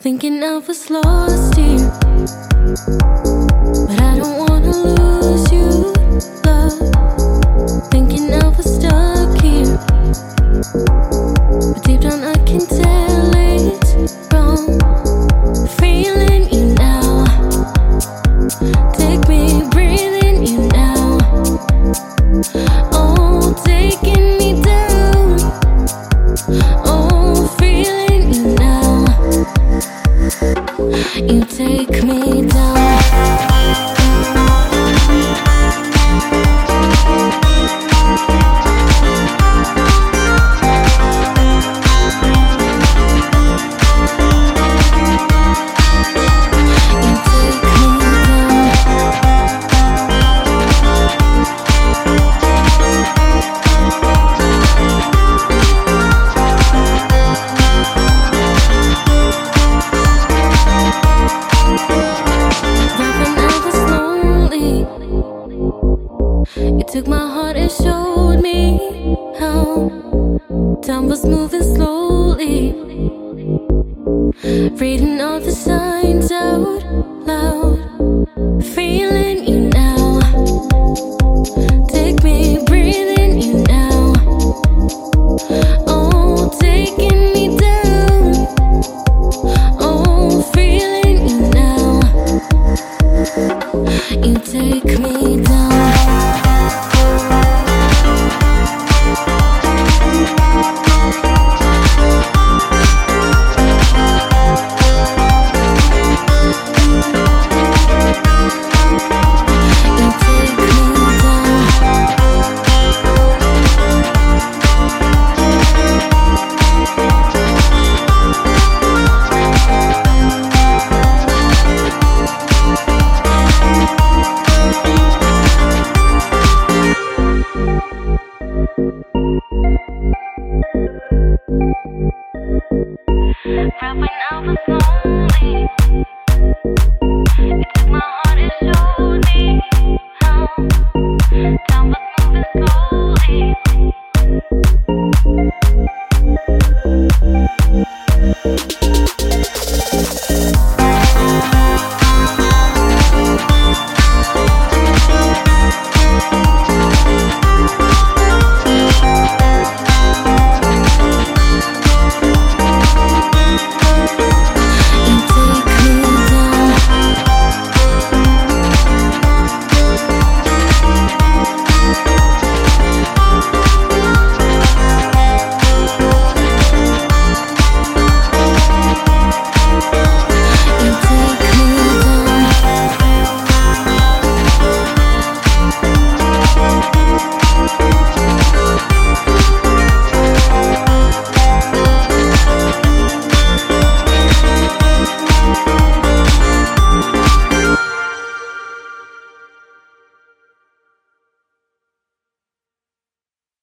Thinking I was lost here, but I don't wanna lose you, love. Thinking I was stuck here, but deep down I can tell it's wrong. Feeling you now, take me, breathing you now. Oh, taking me down. Oh, feeling you now. You take me down. You took my heart and showed me how time was moving slowly, reading all the signs out loud. Feeling you now, take me, breathing you now. Oh, taking me down. Oh, feeling you now. You take me down. Right when I was lonely.